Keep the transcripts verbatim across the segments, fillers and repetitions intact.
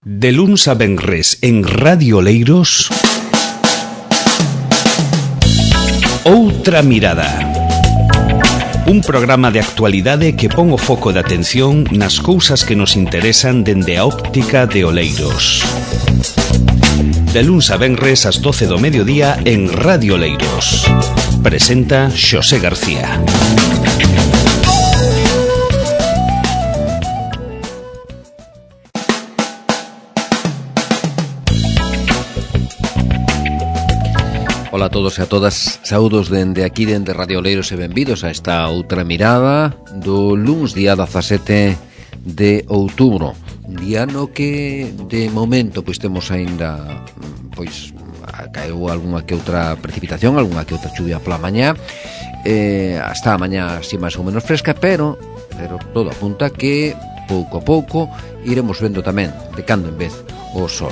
De luns a venres en Radio Oleiros, Outra Mirada. Un programa de actualidade que pon o foco de atención nas cousas que nos interesan dende a óptica de Oleiros. De luns a venres ás doce do mediodía en Radio Oleiros. Presenta Xosé García. Ola a todos e a todas, saúdos dende aquí, dende Radio Oleiros e benvidos a esta outra mirada do luns día dezasete de outubro. Un día no que de momento pois temos aínda pois caeu algunha que outra precipitación, algunha que outra chuvia pola mañá, eh, hasta a mañá así máis ou menos fresca, pero, pero todo apunta que pouco a pouco iremos vendo tamén de cando en vez o sol.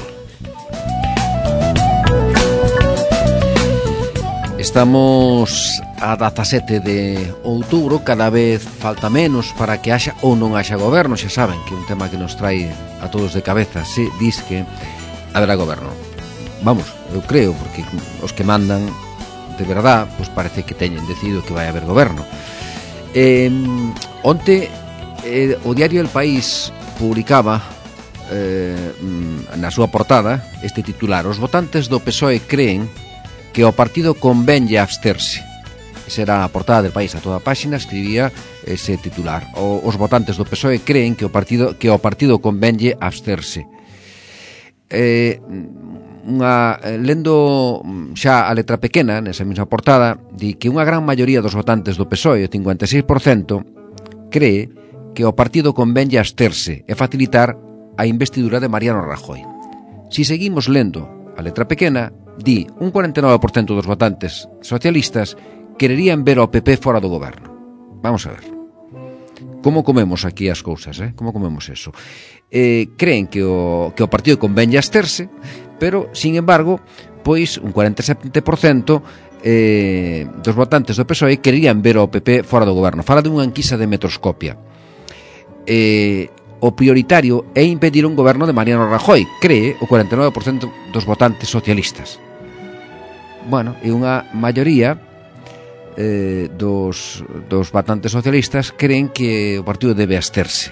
Estamos a dezasete de outubro, cada vez falta menos para que haxa ou non haxa goberno. Xa saben que é un tema que nos trae a todos de cabeza. Se dis que haberá goberno. Vamos, eu creo, porque os que mandan de verdad, pois parece que teñen decidido que vai haber goberno. Eh, onte, eh, o diario El País publicaba eh, na súa portada este titular: os votantes do P S O E creen que ao partido convenlle absterse. Esa era a portada del País, a toda a páxina escribía ese titular. O, os votantes do P S O E creen que o partido que ao partido convenlle absterse. Eh, unha, lendo xa a letra pequena nesa mesma portada, di que unha gran maioría dos votantes do P S O E, o cincuenta e seis por cento, cree que ao partido convenlle absterse e facilitar a investidura de Mariano Rajoy. Si seguimos lendo a letra pequena, di un cuarenta e nove por cento dos votantes socialistas quererían ver ao P P fora do goberno. Vamos a ver. Como comemos aquí as cousas, eh? Como comemos eso? Eh, creen que o, que o partido convenlle absterse, pero, sin embargo, pois un cuarenta e sete por cento eh, dos votantes do P S O E querían ver ao P P fora do goberno. Fala dunha enquisa de Metroscopia. Eh... O prioritario é impedir un goberno de Mariano Rajoy, cree o cuarenta e nove por cento dos votantes socialistas. Bueno, e unha maioría eh, dos, dos votantes socialistas creen que o partido debe absterse.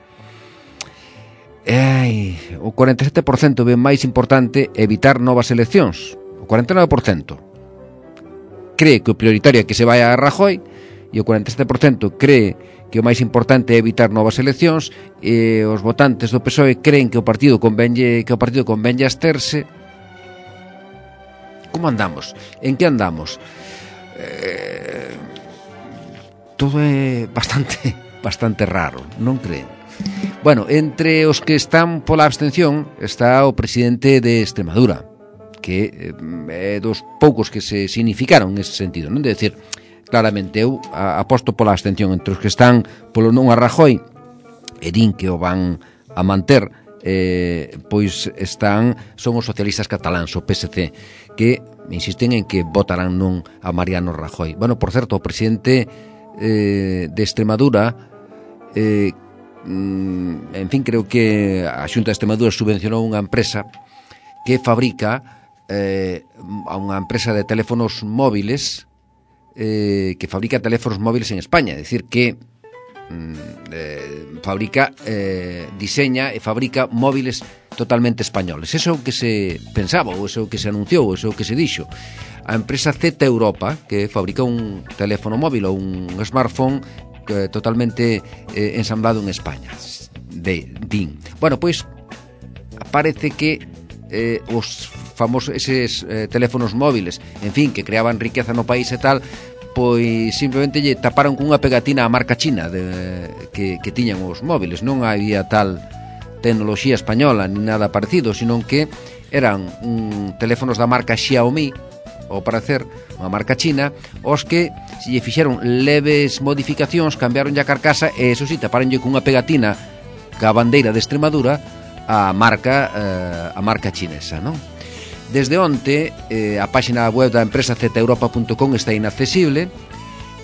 Ai, o cuarenta e sete por cento ve máis importante evitar novas eleccións. O cuarenta e nove por cento cree que o prioritario é que se vaya a Rajoy, e o cuarenta e sete por cento cree que o máis importante é evitar novas eleccións, e os votantes do P S O E creen que o partido convenlle que o partido convenlle absterse. Como andamos? En que andamos? Eh, todo é bastante bastante raro, non creen? Bueno, entre os que están pola abstención está o presidente de Extremadura, que é dos poucos que se significaron nese sentido, non? De decir, claramente eu aposto pola abstención. Entre os que están polo non a Rajoy e din que o van a manter, eh, pois están son os socialistas cataláns, o P S C, que insisten en que votarán non a Mariano Rajoy. Bueno, por certo, o presidente eh, de Extremadura, eh, en fin, creo que a Xunta de Extremadura subvencionou unha empresa que fabrica eh, a unha empresa de teléfonos móviles Eh, que fabrica teléfonos móviles en España, é dicir que mm, eh, fabrica, eh, diseña e fabrica móviles totalmente españoles. Eso é o que se pensaba, ou eso é o que se anunciou, ou eso é o que se dixo. A empresa Z Europa, que fabrica un teléfono móvil ou un smartphone eh, totalmente eh, ensamblado en España, de din. Bueno, pois parece que eh, os famosos eses eh, teléfonos móviles, en fin, que creaban riqueza no país e tal, pois simplemente lle taparon cunha pegatina a marca china de, que, que tiñan os móviles. Non había tal tecnoloxía española ni nada parecido, sino que eran un, teléfonos da marca Xiaomi, ao parecer, unha marca china, os que se lle fixeron leves modificacións, cambiaron a carcasa e, eso sí, taparonlle cunha pegatina ca bandeira de Extremadura a marca eh, a marca chinesa, non? Desde onte, eh, a páxina web da empresa z europa punto com está inaccesible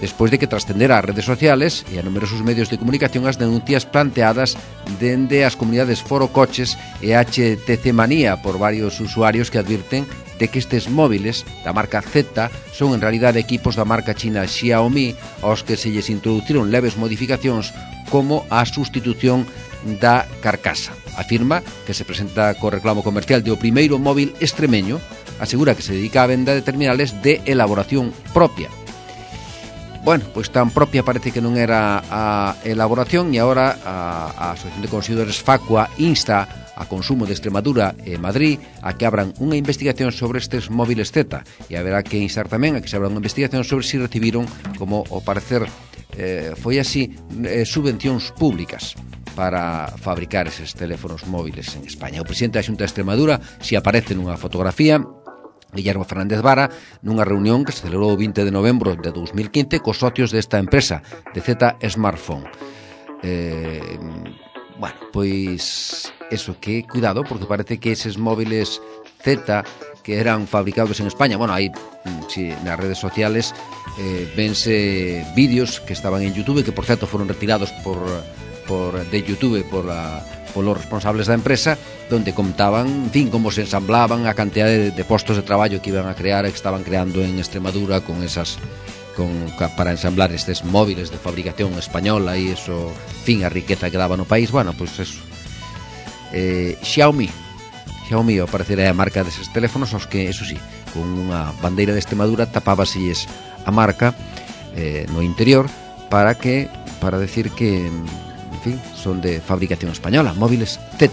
despois de que trascendera ás redes sociales e a numerosos medios de comunicación as denuncias planteadas dende as comunidades Foro Coches e H T C Manía por varios usuarios que advirten de que estes móviles da marca Z son en realidade equipos da marca china Xiaomi aos que se lles introduciron leves modificacións como a sustitución da carcasa. Afirma que se presenta co reclamo comercial de o primeiro móvil extremeño, asegura que se dedica á venda de terminales de elaboración propia. Bueno, pois tan propia parece que non era a elaboración e agora a, a Asociación de Consumidores Facua insta a Consumo de Extremadura e Madrid a que abran unha investigación sobre estes móviles Z e haberá que instar tamén a que se abra unha investigación sobre si recibiron, como ao parecer eh, foi así, eh, subvencións públicas para fabricar eses teléfonos móviles en España. O presidente da Xunta de Extremadura si aparece nunha fotografía, Guillermo Fernández Vara, nunha reunión que se celebrou o vinte de novembro de dos mil quince cos socios desta empresa, de Z Smartphone. Eh, bueno, pois eso, que cuidado, porque parece que eses móviles Z que eran fabricados en España, bueno, aí si, nas redes sociales eh, vense vídeos que estaban en YouTube, que por certo foron retirados por, por de YouTube por a polos responsables da empresa, donde contaban, en fin, como se ensamblaban, a cantidade de, de postos de traballo que iban a crear e que estaban creando en Extremadura con esas con para ensamblar estes móviles de fabricación española e eso, en fin, a riqueza que daba no país. Bueno, pois pues eso. Eh, Xiaomi, Xiaomi, ao parecer é a marca deses teléfonos, aos que, eso sí, con unha bandeira de Extremadura tapábaselles a marca eh, no interior para que, para decir que, en fin, son de fabricación española, móviles Z.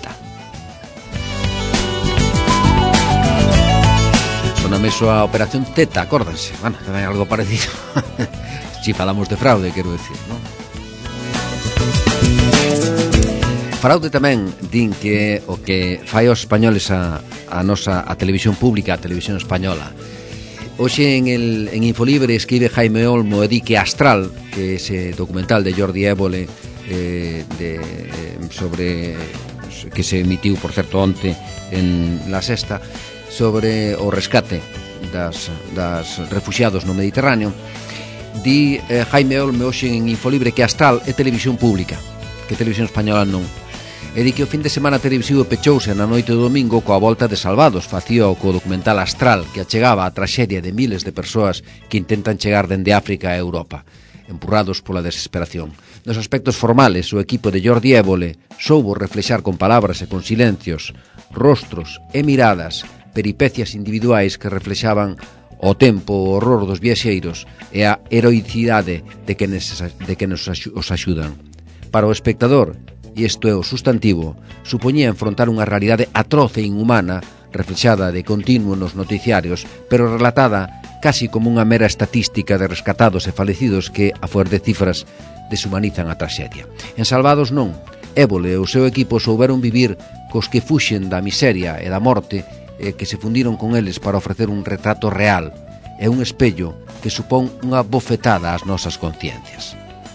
Soname iso a Operación Z, acórdanse. Bueno, tamén algo parecido. Si falamos de fraude, quero decir, non? Fraude tamén din que o que fai aos españoles a, a nosa a televisión pública, a televisión española. Hoxe en, el, en Infolibre escribe Jaime Olmo e di que Astral, que é ese documental de Jordi Évole Eh, de, eh, sobre que se emitiu, por certo, onte en La Sexta, sobre o rescate das, das refuxiados no Mediterráneo. Di eh, Jaime Olme hoxe en Infolibre que Astral é televisión pública, que televisión española non. E di que o fin de semana televisivo pechouse na noite do domingo coa volta de Salvados, facía co documental Astral, que achegaba a traxedia de miles de persoas que intentan chegar dende África a Europa, empurrados pola desesperación. Nos aspectos formales, o equipo de Jordi Évole soubo reflexar con palabras e con silencios, rostros e miradas, peripecias individuais que reflexaban o tempo, o horror dos viaxeiros e a heroicidade de que, de que nos os axudan. Para o espectador, e isto é o sustantivo, supoñía enfrontar unha realidade atroz e inhumana, reflexada de continuo nos noticiarios, pero relatada casi como unha mera estatística de rescatados e falecidos que, a fuer de cifras, deshumanizan a traxedia. En Salvados non. Évole e o seu equipo souberon vivir cos que fuxen da miseria e da morte e que se fundiron con eles para ofrecer un retrato real e un espello que supón unha bofetada ás nosas conciencias.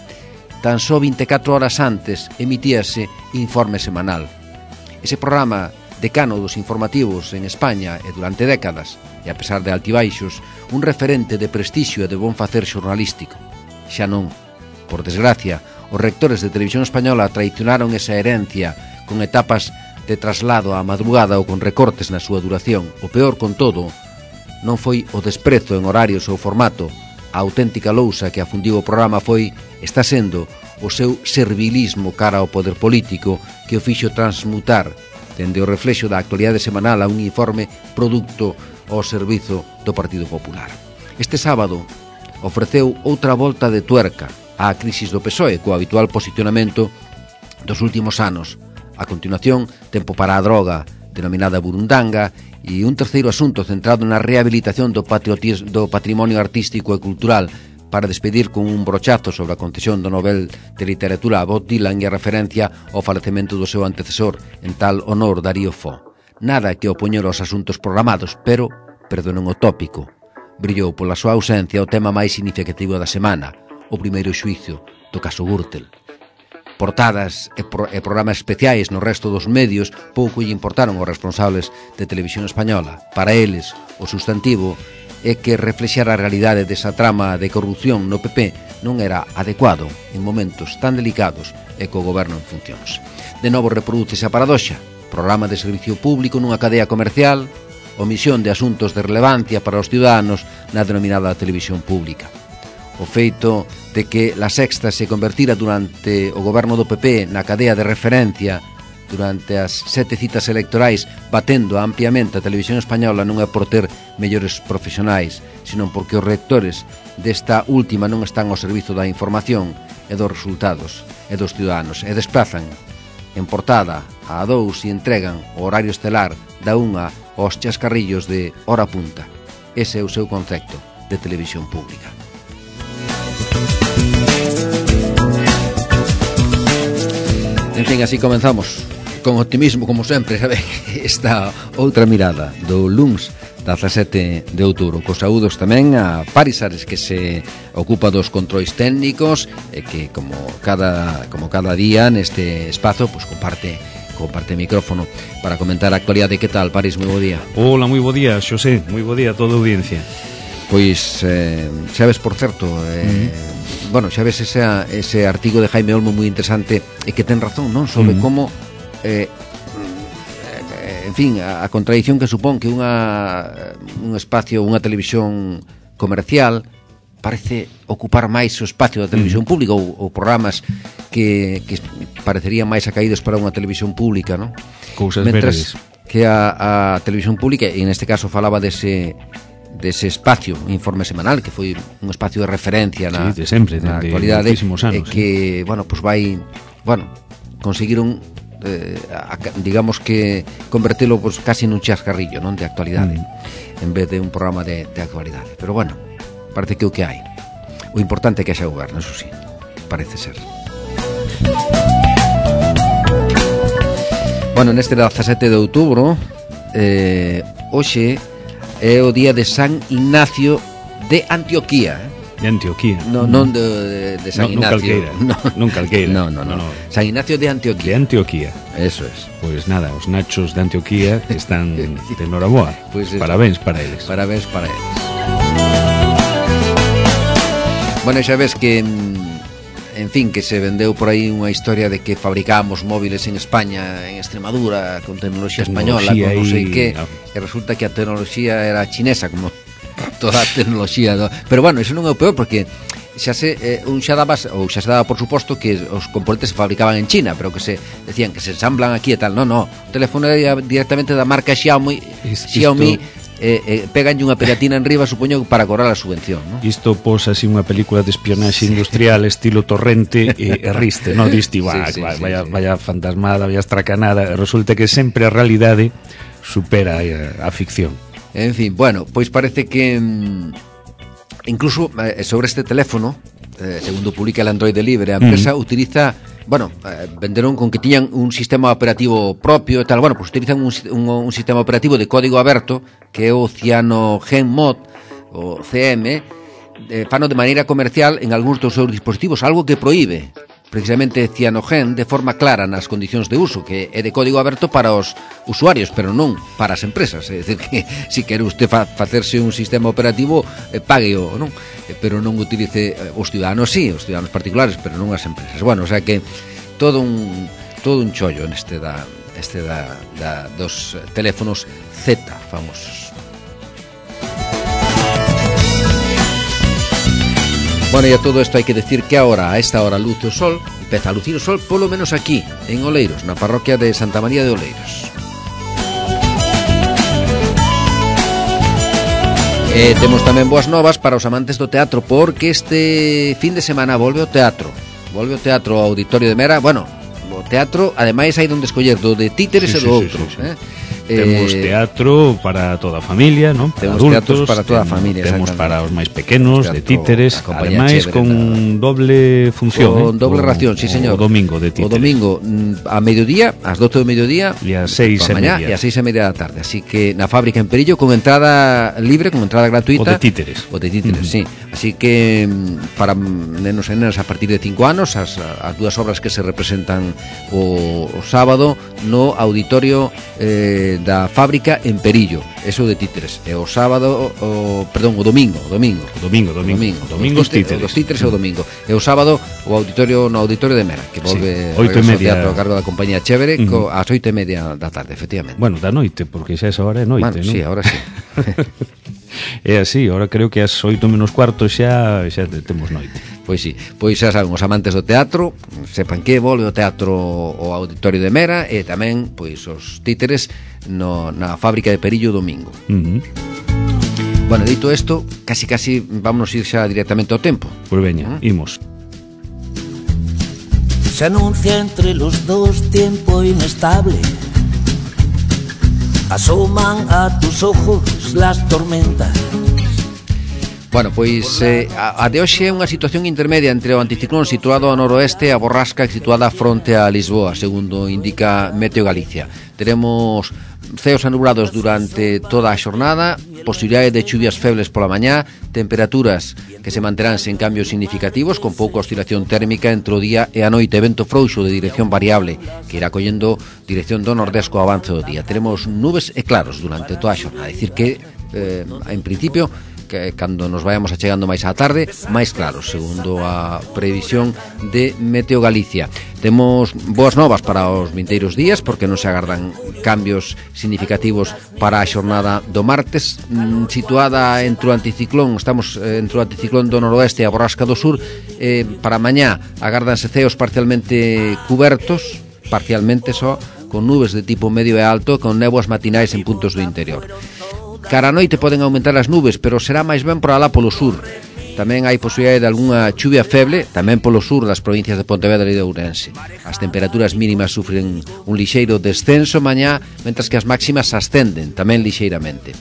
Tan só vinte e catro horas antes emitíase Informe Semanal. Ese programa decano dos informativos en España e durante décadas, e a pesar de altibaixos, un referente de prestixio e de bon facer xornalístico. Xa non. Por desgracia, os rectores de Televisión Española traicionaron esa herencia con etapas de traslado á madrugada ou con recortes na súa duración. O peor, con todo, non foi o desprezo en horarios ou formato. A auténtica lousa que afundiu o programa foi, está sendo, o seu servilismo cara ao poder político que o fixo transmutar dende o reflexo da actualidade semanal a un informe producto ao servizo do Partido Popular. Este sábado ofreceu outra volta de tuerca á crisis do P S O E co habitual posicionamento dos últimos anos. A continuación, Tempo para a droga, denominada Burundanga, e un terceiro asunto centrado na rehabilitación do, do patrimonio artístico e cultural para despedir con un brochazo sobre a concesión do Nobel de Literatura a Bob Dylan e a referencia ao falecemento do seu antecesor, en tal honor Darío Fo. Nada que opoñer aos asuntos programados, pero, perdonen o tópico, brillou pola súa ausencia o tema máis significativo da semana, o primeiro xuizo do caso Gürtel. Portadas e, pro, e programas especiais no resto dos medios pouco lle importaron aos responsables de Televisión Española. Para eles, o sustantivo é que reflexar a realidade desa trama de corrupción no P P non era adecuado en momentos tan delicados e co goberno en funcións. De novo reprodúcese a paradoxa: programa de servicio público nunha cadea comercial, omisión de asuntos de relevancia para os ciudadanos na denominada televisión pública. O feito de que La Sexta se convertira durante o goberno do P P na cadea de referencia durante as sete citas electorais, batendo ampliamente a televisión española, non é por ter mellores profesionais, senón porque os rectores desta última non están ao servizo da información e dos resultados e dos ciudadanos, e desplazan en portada a dous e entregan o horario estelar da unha aos chascarrillos de hora punta. Ese é o seu concepto de televisión pública. En fin, así comenzamos con optimismo, como sempre, sabe? Esta outra mirada do luns dezasete de outubro, cos saúdos tamén a Paris Ares, que se ocupa dos controis técnicos e que como cada como cada día neste espazo pues comparte comparte micrófono para comentar a actualidade. Que tal, Paris? Moi bo día. Hola, moi bo día, Xosé, moi bo día a toda a audiencia. Pois, eh, sabes, por certo, eh, mm. bueno, sabes ese, ese artigo de Jaime Olmo moi interesante e que ten razón, non? Sobre mm. como Eh, en fin, a, a contradición que supón que unha un espacio, unha televisión comercial parece ocupar máis o espacio da televisión mm. pública ou, ou programas que, que parecerían máis acaídos para unha televisión pública, non? Cousas Mentras verdes. Que a, a televisión pública, e neste caso falaba dese dese espacio, informe semanal, que foi un espacio de referencia na, sí, de sempre, na de, actualidade, de anos, e que, sí. bueno, pues vai, bueno, conseguiron Eh, a, digamos que convertelo pues, casi nun chascarrillo, non, de actualidade, mm. en vez de un programa de, de actualidade. Pero bueno, parece que o que hai, o importante é que xa goberno, eso sí, parece ser. Bueno, neste dezasete de outubro, eh, hoxe é o día de San Ignacio de Antioquía, eh? De Antioquía. No, non de, de San no, Ignacio. Non calqueira. No, no, no, no. San Ignacio de Antioquía. De Antioquía. Eso es. Pois pues nada, os nachos de Antioquía están de noraboa. Pues parabéns para eles. Parabéns para eles. Bueno, xa ves que, en fin, que se vendeu por aí unha historia de que fabricábamos móviles en España, en Extremadura, con tecnoloxía, tecnoloxía española, con non sei que, e resulta que a tecnoloxía era chinesa, como toda a tecnoloxía, no? Pero bueno, eso non é o peor, porque xa se eh, un xa daba, ou xa se daba por suposto que os componentes se fabricaban en China, pero que se decían que se ensamblan aquí e tal. No, no, o teléfono era directamente da marca Xiaomi, Is, Xiaomi eh, eh, peganlle unha pegatina en riba, supoño, para cobrar a subvención, ¿no? Isto pos así unha película de espionaxe industrial estilo Torrente e, e Riste, no? Diste, va, sí, sí, va, sí, vaya, sí. vaya fantasmada, vaya estracanada, e resulta que sempre a realidade supera a, a ficción. En fin, bueno, pois parece que mm, incluso eh, sobre este teléfono, eh, segundo publica el Android Libre, a empresa mm. utiliza, bueno, eh, venderon con que tiñan un sistema operativo propio e tal, bueno, pues utilizan un, un, un sistema operativo de código aberto que é o CyanogenMod, o C M, eh, fano de maneira comercial en algúns dos seus dispositivos, algo que proíbe precisamente Cyanogen de forma clara nas condicións de uso, que é de código aberto para os usuarios, pero non para as empresas. É dicir, que se quere usted fa facerse un sistema operativo, eh, pague-o, non? Eh, pero non utilice eh, os ciudadanos, sí, os ciudadanos particulares, pero non as empresas. Bueno, o sea que todo un todo un chollo neste da este da, da dos teléfonos Z famosos. Bueno, e a todo isto hai que decir que agora, a esta hora, luce o sol, empeza a lucir o sol, polo menos aquí, en Oleiros, na parroquia de Santa María de Oleiros. E temos tamén boas novas para os amantes do teatro, porque este fin de semana volve o teatro. Volve o teatro ao Auditorio de Mera. Bueno, o teatro, ademais, hai donde escoller do de títeres sí, e do sí, outro. Sí, sí, sí. Eh? Temos eh, teatro para toda a familia, non? Para temos adultos, teatros para toda a familia, temos para os máis pequenos, de títeres, ademais con na... doble función, con eh? doble o, ración, sí, señor. O domingo de títeres. O domingo a mediodía, ás doce do mediodía e ás seis e media. E ás seis e media da tarde. Así que na fábrica en Perillo, con entrada libre, con entrada gratuita. O de títeres. O de títeres, uh -huh. sí. Así que para nenos e nenas a partir de cinco anos, as, as dúas obras que se representan o, o sábado no auditorio eh, da fábrica en Perillo, eso de títeres, e o sábado o, perdón, o domingo o domingo, o domingo, domingo, domingo, domingo os títeres, os títeres e o domingo, e o sábado o auditorio no auditorio de Mera, que volve sí, oito e media a cargo da compañía Chévere, uh-huh. co, ás oito e media da tarde, efectivamente. Bueno, da noite, porque xa esa hora é noite, bueno, non? Sí, ahora sí. É así, ahora creo que ás oito menos cuarto xa xa temos noite. Pois sí, pois xa saben os amantes do teatro, sepan que volve o teatro o auditorio de Mera e tamén pois os títeres no, na fábrica de Perillo domingo. Uh-huh. Bueno, dito isto, casi casi vámonos ir xa directamente ao tempo. Pois veña, uh-huh. imos. Se anuncia entre los dos tiempo inestable. Asoman a tus ojos las tormentas. Bueno, pois eh, a, a de hoxe é unha situación intermedia entre o anticiclón situado ao noroeste e a borrasca situada fronte a Lisboa, segundo indica Meteo Galicia. Teremos ceos anubrados durante toda a xornada, posibilidade de chuvias febles pola mañá, temperaturas que se manterán sen cambios significativos, con pouca oscilación térmica entre o día e a noite, vento frouxo de dirección variable, que irá collendo dirección do nordés co avance do día. Teremos nubes e claros durante toda a xornada, é dicir que, eh, en principio, que cando nos vayamos achegando máis á tarde, máis claros, segundo a previsión de Meteo Galicia. Temos boas novas para os vinteiros días, porque non se agardan cambios significativos para a xornada do martes, mm, situada entre o anticiclón, estamos eh, entre o anticiclón do noroeste e a borrasca do sur. Eh, para mañá agárdanse ceos parcialmente cubertos, parcialmente só, con nubes de tipo medio e alto, con néboas matinais en puntos do interior. Cara a noite poden aumentar as nubes, pero será máis ben por alá polo sur. Tamén hai posibilidade de algunha chuvia feble, tamén polo sur das provincias de Pontevedra e de Ourense. As temperaturas mínimas sufren un lixeiro descenso mañá, mentras que as máximas ascenden, tamén lixeiramente.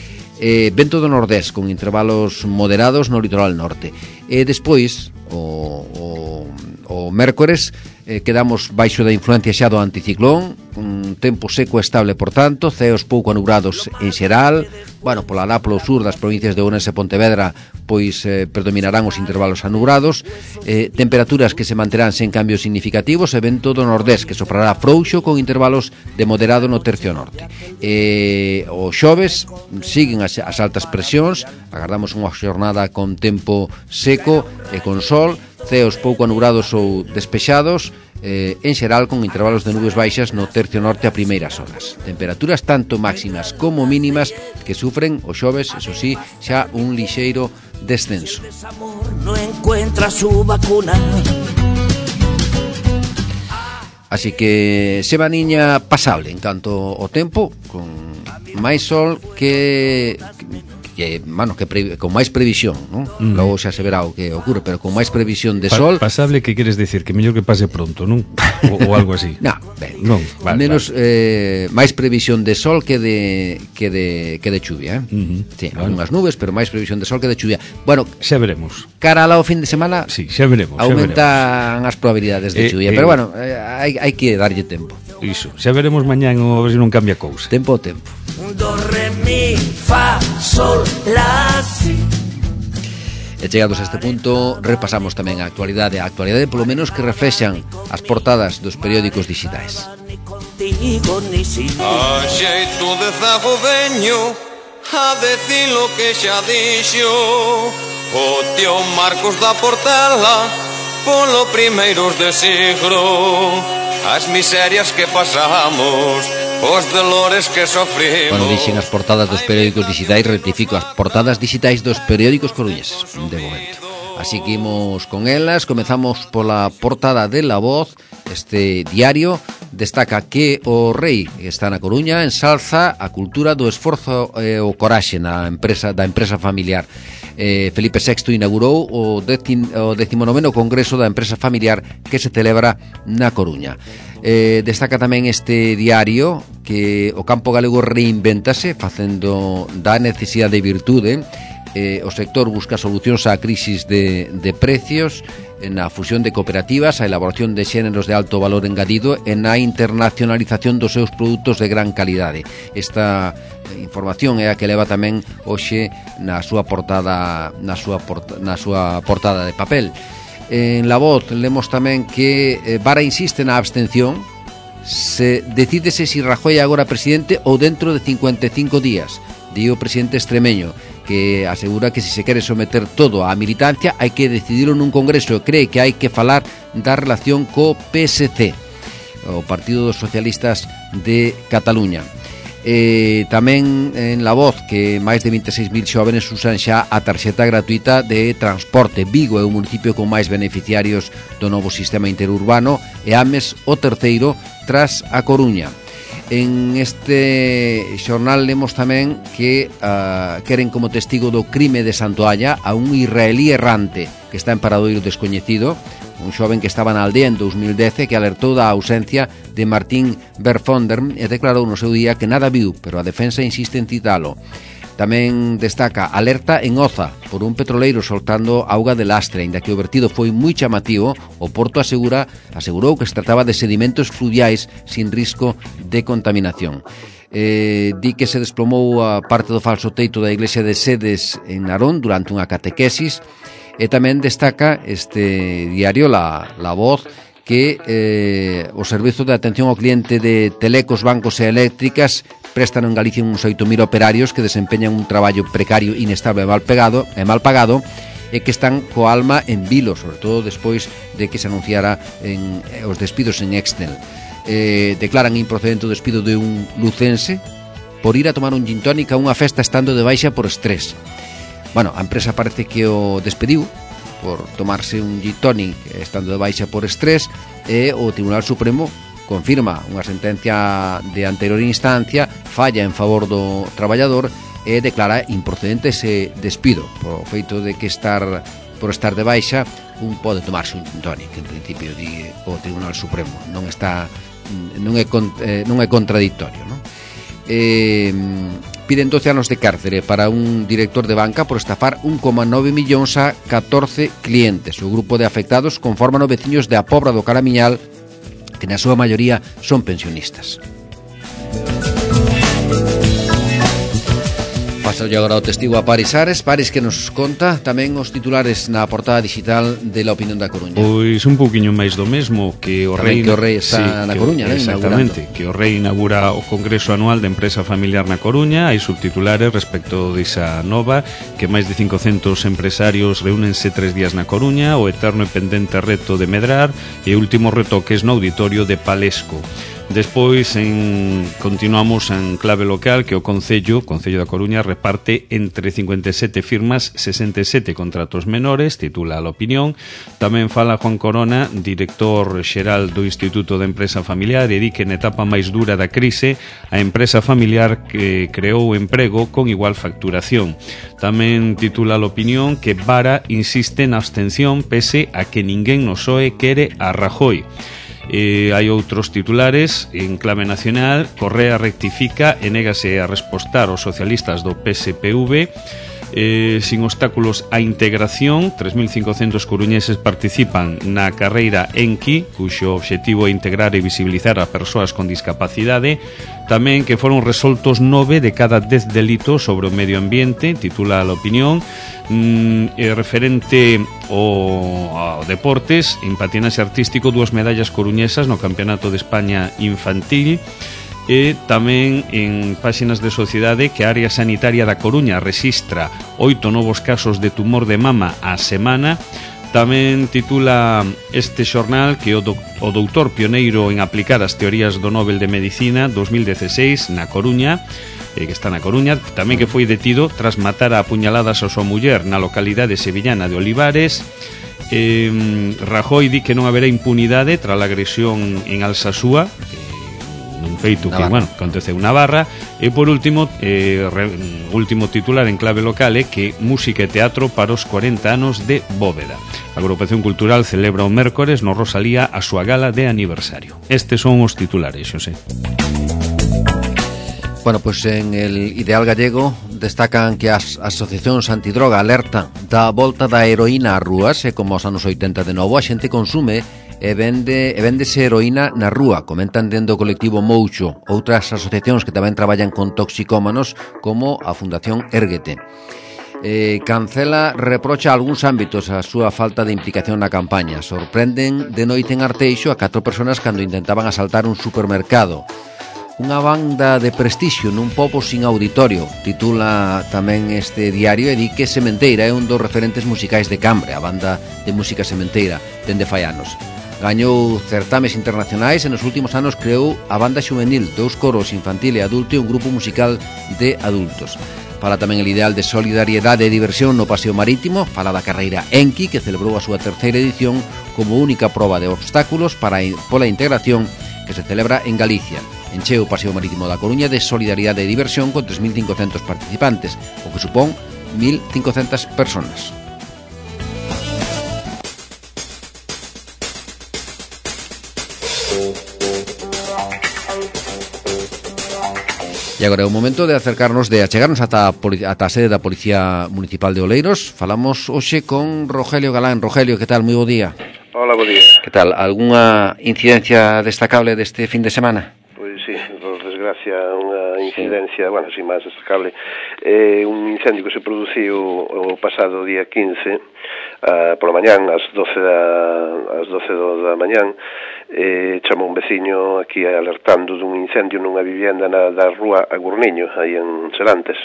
Eh, vento do nordés, con intervalos moderados no litoral norte. E despois, o, o, o mércores, eh, quedamos baixo da influencia xa do anticiclón, un tempo seco e estable, por tanto, ceos pouco anubrados en xeral. Bueno, pola lá polo sur das provincias de Ourense e Pontevedra, pois eh, predominarán os intervalos anubrados, eh, temperaturas que se manterán sen cambios significativos, e vento do nordés que soprará frouxo con intervalos de moderado no tercio norte. Eh, os xoves siguen as, as altas presións, agardamos unha xornada con tempo seco e con sol, ceos pouco anubrados ou despexados, eh, en xeral con intervalos de nubes baixas no tercio norte a primeiras horas. Temperaturas tanto máximas como mínimas que sufren os xoves, eso sí, xa un lixeiro descenso. No encuentra su vacuna. Así que semaniña pasable en canto ao tempo, con máis sol que... que, bueno, que pre, con máis previsión, ¿no? Mm. Logo xa se verá o que ocurre, pero con máis previsión de sol. Pa, pasable, que queres decir? Que mellor que pase pronto, non? O, o algo así. No, ben, non, vale, menos vale. Eh, máis previsión de sol que de que de que de chuvia, eh? Uh-huh. Sí, vale. Algunhas nubes, pero máis previsión de sol que de chuvia. Bueno, xa veremos. Cara ao fin de semana, sí, xa veremos. Aumentan xa veremos. As probabilidades de eh, chuvia, eh, pero bueno, eh, hai hai que darlle tempo. Iso, xa veremos mañán o ver se non cambia cousa. Tempo ao tempo. Do, re, mi, fa, sol, la, si. E chegados a este punto, repasamos tamén a actualidade, a actualidade polo menos que reflexan as portadas dos periódicos digitais. A xeito de zago veño a decir lo que xa dixo o tío Marcos da Portela polo primeiros de siglo. As miserias que pasamos, os dolores que sofrimos. Bueno, dixen as portadas dos periódicos digitais, rectifico, as portadas digitais dos periódicos coruñeses, de momento. Así que imos con elas, comezamos pola portada de La Voz. Este diario destaca que o rei está na Coruña, ensalza a cultura do esforzo e o coraxe na empresa da empresa familiar. Eh, Felipe sexto inaugurou o, decim, o decimonoveno Congreso da Empresa Familiar que se celebra na Coruña. Eh, destaca tamén este diario que o campo galego reinvéntase facendo da necesidade de virtude eh, o sector busca solucións á crisis de, de precios, na fusión de cooperativas, a elaboración de xéneros de alto valor engadido e na internacionalización dos seus produtos de gran calidade. Esta información é a que leva tamén hoxe na súa portada na súa, porta, na súa portada de papel. En La Voz lemos tamén que eh, Vara insiste na abstención, se decídese si Rajoy é agora presidente ou dentro de cincuenta e cinco días, di o presidente extremeño, que asegura que se se quere someter todo á militancia hai que decidirlo nun congreso, cree que hai que falar da relación co P S C, o Partido dos Socialistas de Cataluña. Eh, tamén en La Voz que máis de vinte e seis mil xóvenes usan xa a tarxeta gratuita de transporte. Vigo é o municipio con máis beneficiarios do novo sistema interurbano e Ames o terceiro tras a Coruña. En este xornal lemos tamén que uh, queren como testigo do crime de Santoalla a un israelí errante que está en paradoiro descoñecido, un xoven que estaba na aldea en dos mil dez que alertou da ausencia de Martín Berfonder e declarou no seu día que nada viu, pero a defensa insiste en citalo. Tamén destaca alerta en Oza por un petroleiro soltando auga de lastre, ainda que o vertido foi moi chamativo, o Porto asegura, asegurou que se trataba de sedimentos fluviais sin risco de contaminación. Eh, di que se desplomou a parte do falso teito da iglesia de Sedes en Narón durante unha catequesis, e tamén destaca este diario La, La Voz que eh, o servizo de atención ao cliente de telecos, bancos e eléctricas prestan en Galicia uns oito mil operarios que desempeñan un traballo precario, inestable e mal pagado, e mal pagado e que están co alma en vilo, sobre todo despois de que se anunciara en, os despidos en Exnel. Eh, declaran improcedente o despido de un lucense por ir a tomar un gin tonic a unha festa estando de baixa por estrés. Bueno, a empresa parece que o despediu por tomarse un gin tonic estando de baixa por estrés e o Tribunal Supremo confirma unha sentencia de anterior instancia, falla en favor do traballador e declara improcedente ese despido por o feito de que estar por estar de baixa un pode tomarse un gin tonic, en principio di o Tribunal Supremo, non está non é non é contradictorio, non? Eh, piden doce anos de cárcere para un director de banca por estafar un coma nove millóns a catorce clientes. O grupo de afectados conforman os veciños de A Pobra do Caramiñal, que na súa maioría son pensionistas. Paso agora ao testigo a Paris Ares. Paris, que nos conta tamén os titulares na portada digital de La Opinión da Coruña. Pois un pouquiño máis do mesmo, que o rei, rei que o rei está sí, na Coruña, que, exactamente, que o rei inaugura o Congreso Anual de Empresa Familiar na Coruña. Hai subtitulares respecto desa nova, que máis de cincocentos empresarios reúnense tres días na Coruña, o eterno e pendente reto de medrar e últimos retoques no auditorio de Palesco. Despois en, continuamos en clave local, que o Concello, Concello da Coruña, reparte entre cincuenta e sete firmas sesenta e sete contratos menores, titula a Opinión. Tamén fala Juan Corona, director xeral do Instituto de Empresa Familiar, e di que na etapa máis dura da crise a empresa familiar que creou emprego con igual facturación. Tamén titula a Opinión que Vara insiste na abstención pese a que ninguén no P S O E quere a Rajoy. Eh, hai outros titulares en clave nacional. Correa rectifica e négase a respostar aos socialistas do P S P V. Eh, sin obstáculos á integración, tres mil cincocentos coruñeses participan na carreira Enki, cuxo obxectivo é integrar e visibilizar a persoas con discapacidade. Tamén que foron resoltos nove de cada dez delitos sobre o medio ambiente, titula a Opinión. Mm, e referente ao, ao deportes, en patinaxe artístico, dúas medallas coruñesas no Campeonato de España infantil. E tamén en páxinas de sociedade que a área sanitaria da Coruña rexistra oito novos casos de tumor de mama á semana. Tamén titula este xornal que o, do, o doutor pioneiro en aplicar as teorías do Nobel de Medicina dos mil dieciséis na Coruña, eh, que está na Coruña, tamén que foi detido tras matar a apuñaladas a súa muller na localidade sevillana de Olivares. eh, Rajoy di que non haberá impunidade tras a agresión en Alsasúa, un feito que, bueno, aconteceu na Barra. E por último, eh, re, último titular en clave local é que música e teatro para os corenta anos de Bóveda. A Agrupación Cultural celebra o mércores no Rosalía a súa gala de aniversario. Estes son os titulares, Xosé. Bueno, pues en el Ideal Gallego destacan que as asociacións antidroga alertan da volta da heroína ás rúas e como aos anos oitenta de novo a xente consume e vende e véndese heroína na rúa, comentan dentro do colectivo Moucho, outras asociacións que tamén traballan con toxicómanos como a Fundación Érguete. Eh, Cancela reprocha a algúns ámbitos a súa falta de implicación na campaña. Sorprenden de noite en Arteixo a catro persoas cando intentaban asaltar un supermercado. Unha banda de prestixio nun pobo sin auditorio, titula tamén este diario, e di que Sementeira é un dos referentes musicais de Cambre, a banda de música Sementeira, dende fai anos. Gañou certames internacionais e nos últimos anos creou a banda xuvenil, dous coros infantil e adulto e un grupo musical de adultos. Fala tamén el ideal de solidariedade e diversión no paseo marítimo, fala da carreira Enki, que celebrou a súa terceira edición como única proba de obstáculos para pola integración que se celebra en Galicia. Encheu o paseo marítimo da Coruña de solidariedade e diversión con tres mil cincocentos participantes, o que supón mil cincocentas personas. E agora é o momento de acercarnos, de achegarnos ata a, ata a sede da Policía Municipal de Oleiros. Falamos hoxe con Rogelio Galán. Rogelio, que tal? Moi bo día. Hola, bo día. Que tal? Algúnha incidencia destacable deste fin de semana? Pois sí, por desgracia, unha incidencia, sí. bueno, sin máis destacable. Eh, un incendio que se produciu o pasado día quince, uh, pola mañán, ás doce da, ás doce da mañán, eh, chamou un veciño aquí alertando dun incendio nunha vivienda na, da rúa Agurniño, aí en Serantes.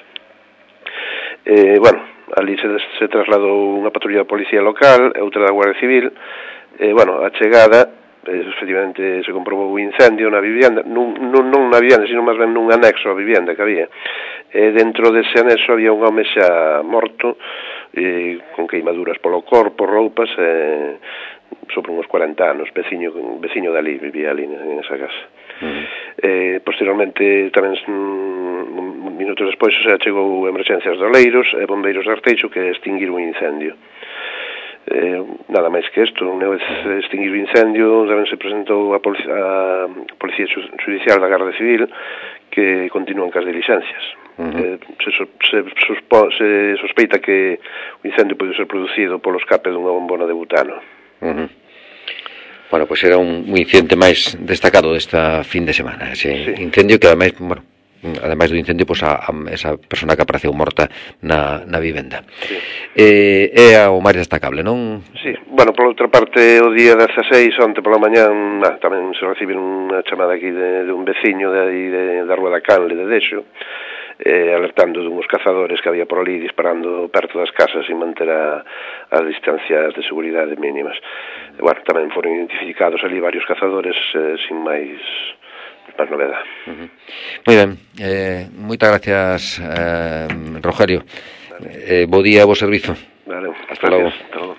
Eh, bueno, ali se, se trasladou unha patrulla da policía local, outra da Guardia Civil, eh, bueno, a chegada, eh, efectivamente se comprobou o incendio na vivienda, nun, nun, non na vivienda, sino máis ben nun anexo á vivienda que había. E dentro dese anexo había un home xa morto, eh, con queimaduras polo corpo, roupas, e eh, sobre uns cuarenta anos, veciño, veciño dali, vivía ali en esa casa. Uh-huh. Eh, posteriormente, tamén mm, minutos despois, o sea, chegou emerxencias de Oleiros e bombeiros de Arteixo que extinguiron o incendio. Eh, nada máis que isto, unha vez extinguir o incendio, tamén se presentou a Policía, a Policía Judicial da Garda Civil que continúan cas dilixencias. Uh-huh. eh, se, se, suspo, se sospeita que o incendio pode ser producido polo escape dunha bombona de butano. Uh-huh. Bueno, pois pues era un, un incidente máis destacado desta fin de semana, ese sí. incendio que ademais, bueno, ademais do incendio, pois pues, a, a esa persona que apareceu morta na, na vivenda. Sí. Eh, é o máis destacable, non? Sí, bueno, por outra parte, o día dezaseis, onte pola mañán, nah, tamén se recibiron unha chamada aquí de, de un veciño de, de, da Rúa da Canle, de Deixo, eh, alertando dunhos cazadores que había por ali disparando perto das casas sin manter a, as distancias de seguridade mínimas. E, bueno, tamén foron identificados ali varios cazadores eh, sin máis máis novedade. Uh-huh. Moi ben, eh, moitas gracias, eh, Rogelio. Vale. Eh, bo día, bo servizo. Vale, hasta logo. Hasta logo.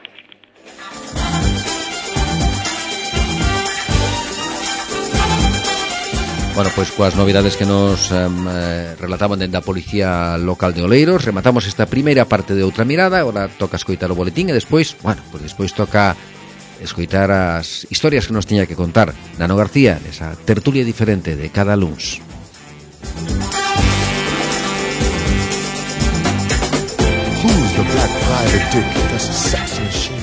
Bueno, pois coas novidades que nos um, eh, relataban dende a Policía Local de Oleiros, rematamos esta primeira parte de Outra Mirada. Agora toca escoitar o boletín e despois, bueno, pois despois toca escoitar as historias que nos tiña que contar Nano García nesa tertulia diferente de cada luns. Who's the black private dick? That's a sex machine.